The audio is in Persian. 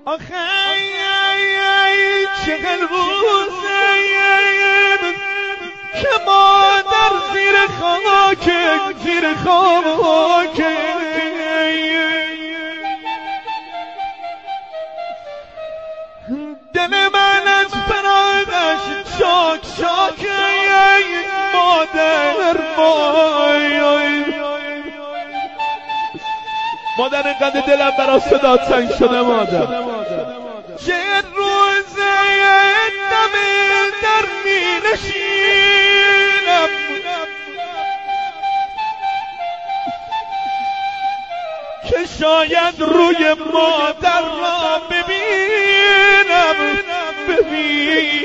آخه چقدر روزه که مادر زیر خاک دل من از فراقش چاک مادر اینقدر دلم برا صدا تنگ شده مادر چه روزه دم در می نشینم که شاید روی مادر را ببینم